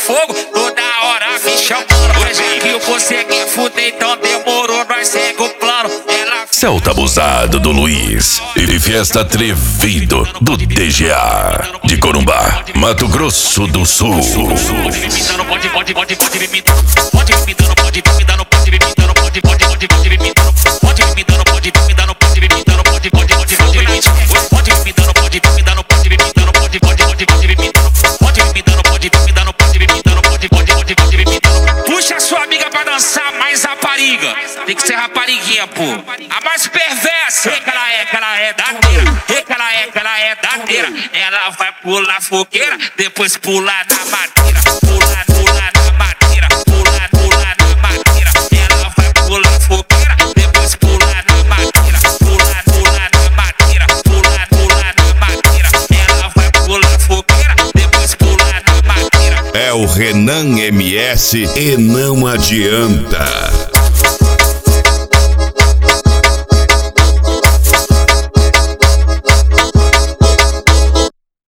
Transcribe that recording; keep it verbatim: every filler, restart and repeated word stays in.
fogo, toda hora me chamando. Hoje que você quer fuder, então demorou, nós segue o plano. Ela Celta abusado do Luiz e Fiesta atrevido do D G A de Corumbá, Mato Grosso do Sul. Pode, pode, pode, pode vir me dando, pode vir me dando, pode vir me dando, pode vir me dando, pode, pode, pode, pode vir me dando, pode vir me dando, pode vir me dando, pode vir me dando, pode, pode, pode, pode vir me dando, pode vir me dando, pode vir me dando, pode vir me dando, pode, pode, pode, pode vir me dando, pode vir me dando, pode vir me dando, pode vir me dando, pode, pode, pode, pode vir me dando. Puxa sua amiga pra dançar mais rapariga, tem que ser rapariguinha, pô. A mais perversa, que ela é, que ela é dadeira, que ela é, que ela é dadeira. Ela vai pular fogueira, depois pular na madeira, pular, pular na madeira, pular, pular na madeira. Ela vai pular fogueira, depois pular na madeira, pular, pular na madeira, pular, pular na madeira. Ela vai pular fogueira, depois pular na madeira. É o Renan M S e não adianta.